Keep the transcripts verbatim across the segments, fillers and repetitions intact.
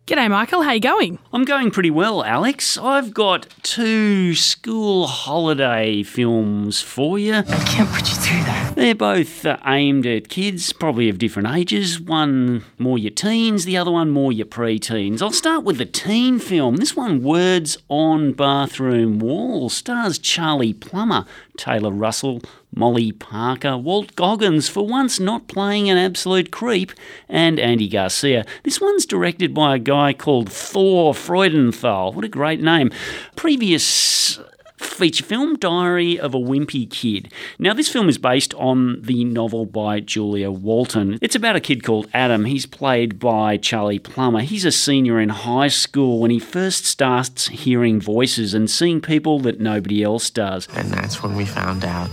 G'day, Michael. How you going? I'm going pretty well, Alex. I've got two school holiday films for you. I can't put you through that. They're both uh, aimed at kids, probably of different ages. One more your teens, the other one more your pre-teens. I'll start with the teen film. This one, Words on Bathroom Walls, stars Charlie Plummer, Taylor Russell, Molly Parker, Walt Goggins, for once not playing an absolute creep, and Andy Garcia. This one's directed by a guy called Thor Freudenthal. What a great name. Previous feature film, Diary of a Wimpy Kid. Now, this film is based on the novel by Julia Walton. It's about a kid called Adam. He's played by Charlie Plummer. He's a senior in high school when he first starts hearing voices and seeing people that nobody else does. And that's when we found out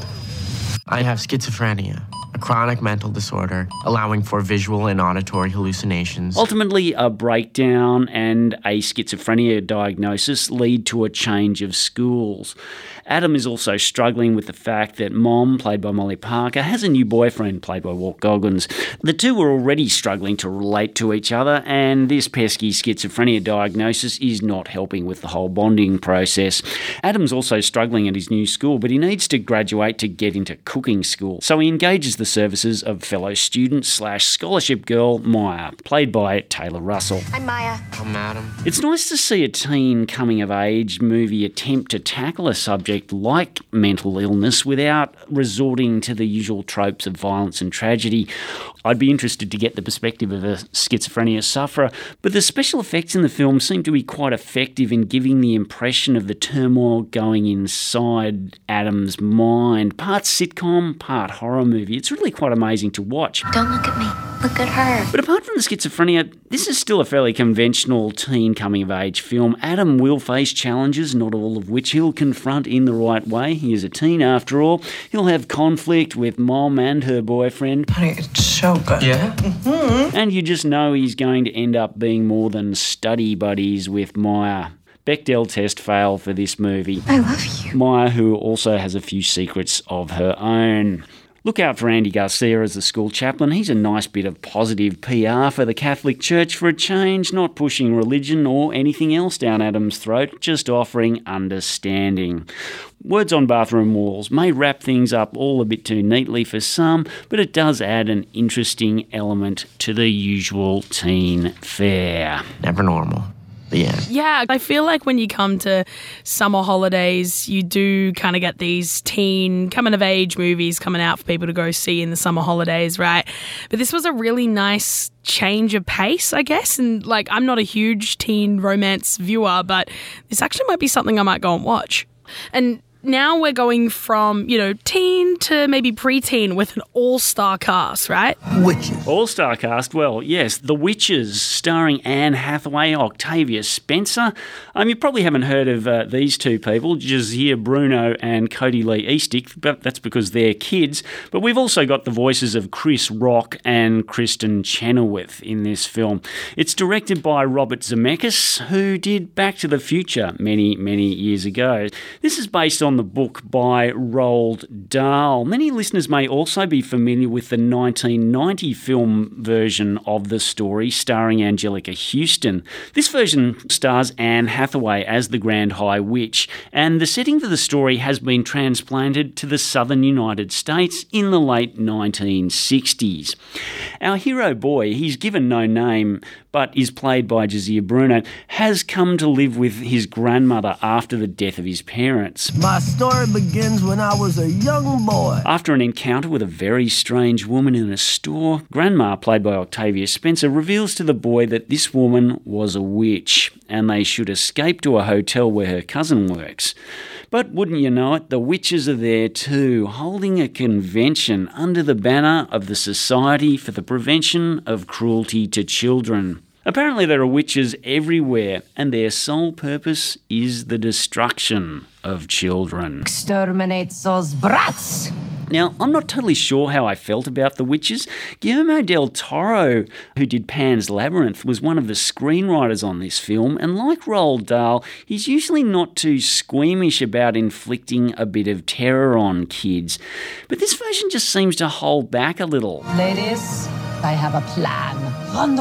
I have schizophrenia, a chronic mental disorder allowing for visual and auditory hallucinations. Ultimately, a breakdown and a schizophrenia diagnosis lead to a change of schools. Adam is also struggling with the fact that Mom, played by Molly Parker, has a new boyfriend, played by Walt Goggins. The two were already struggling to relate to each other, and this pesky schizophrenia diagnosis is not helping with the whole bonding process. Adam's also struggling at his new school, but he needs to graduate to get into cooking school. So he engages the services of fellow student slash scholarship girl Maya, played by Taylor Russell. I'm Maya. I'm Adam. It's nice to see a teen coming-of-age movie attempt to tackle a subject like mental illness without resorting to the usual tropes of violence and tragedy. I'd be interested to get the perspective of a schizophrenia sufferer, but the special effects in the film seem to be quite effective in giving the impression of the turmoil going inside Adam's mind. Part sitcom, part horror movie. It's really quite amazing to watch. Don't look at me. Look at her. But apart from the schizophrenia, this is still a fairly conventional teen coming-of-age film. Adam will face challenges, not all of which he'll confront in the right way. He is a teen after all. He'll have conflict with Mom and her boyfriend. Honey, it's so good. Yeah? Mm-hmm. And you just know he's going to end up being more than study buddies with Maya. Bechdel test fail for this movie. I love you. Maya, who also has a few secrets of her own. Look out for Andy Garcia as the school chaplain. He's a nice bit of positive P R for the Catholic Church for a change, not pushing religion or anything else down Adam's throat, just offering understanding. Words on Bathroom Walls may wrap things up all a bit too neatly for some, but it does add an interesting element to the usual teen fare. Never normal. Yeah. Yeah, I feel like when you come to summer holidays, you do kind of get these teen coming-of-age movies coming out for people to go see in the summer holidays, right? But this was a really nice change of pace, I guess. And, like, I'm not a huge teen romance viewer, but this actually might be something I might go and watch. And now we're going from, you know, teen to maybe preteen with an all-star cast, right? Witches. All-star cast, well, yes, The Witches, starring Anne Hathaway, Octavia Spencer. Um, you probably haven't heard of uh, these two people, Jazia Bruno and Cody Lee Eastick, but that's because they're kids. But we've also got the voices of Chris Rock and Kristen Chenoweth in this film. It's directed by Robert Zemeckis, who did Back to the Future many, many years ago. This is based on the book by Roald Dahl. Many listeners may also be familiar with the nineteen ninety film version of the story starring Angelica Houston. This version stars Anne Hathaway as the Grand High Witch, and the setting for the story has been transplanted to the southern United States in the late nineteen sixties. Our hero boy, he's given no name, but is played by Jazia Bruno, has come to live with his grandmother after the death of his parents. My story begins when I was a young boy. After an encounter with a very strange woman in a store, Grandma, played by Octavia Spencer, reveals to the boy that this woman was a witch and they should escape to a hotel where her cousin works. But wouldn't you know it, the witches are there too, holding a convention under the banner of the Society for the Prevention of Cruelty to Children. Apparently there are witches everywhere, and their sole purpose is the destruction of children. Exterminate those brats! Now, I'm not totally sure how I felt about the witches. Guillermo del Toro, who did Pan's Labyrinth, was one of the screenwriters on this film, and like Roald Dahl, he's usually not too squeamish about inflicting a bit of terror on kids. But this version just seems to hold back a little. Ladies, I have a plan. Rondro!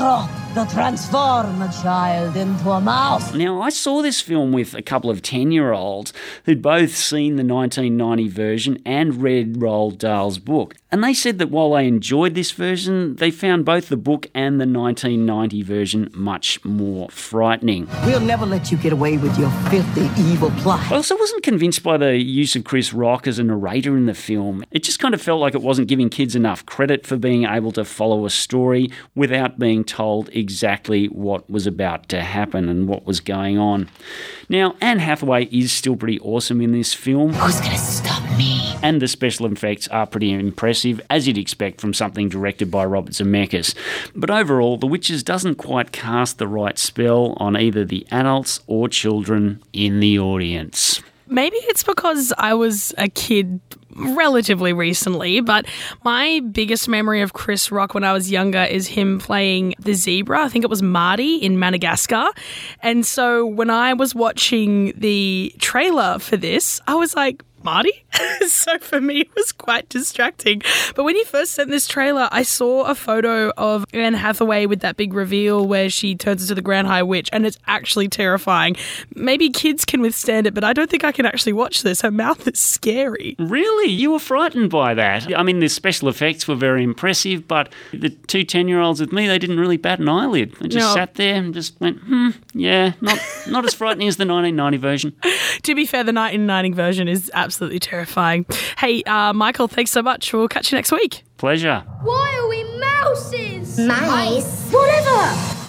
They'll transform a child into a mouse. Now, I saw this film with a couple of ten-year-olds who'd both seen the nineteen ninety version and read Roald Dahl's book. And they said that while they enjoyed this version, they found both the book and the nineteen ninety version much more frightening. We'll never let you get away with your filthy, evil plot. I also wasn't convinced by the use of Chris Rock as a narrator in the film. It just kind of felt like it wasn't giving kids enough credit for being able to follow a story without being told exactly what was about to happen and what was going on. Now, Anne Hathaway is still pretty awesome in this film. Who's gonna stop me? And the special effects are pretty impressive, as you'd expect from something directed by Robert Zemeckis. But overall, The Witches doesn't quite cast the right spell on either the adults or children in the audience. Maybe it's because I was a kid relatively recently, but my biggest memory of Chris Rock when I was younger is him playing the zebra. I think it was Marty in Madagascar. And so when I was watching the trailer for this, I was like, Marty? So for me, it was quite distracting. But when he first sent this trailer, I saw a photo of Anne Hathaway with that big reveal where she turns into the Grand High Witch, and it's actually terrifying. Maybe kids can withstand it, but I don't think I can actually watch this. Her mouth is scary. Really? You were frightened by that? I mean, the special effects were very impressive, but the two ten-year-olds with me, they didn't really bat an eyelid. They just No. sat there and just went, hmm, yeah, not, not as frightening as the nineteen ninety version. To be fair, the nineteen ninety version is absolutely terrifying. Hey, uh, Michael, thanks so much. We'll catch you next week. Pleasure. Why are we mouses? Mice? Whatever.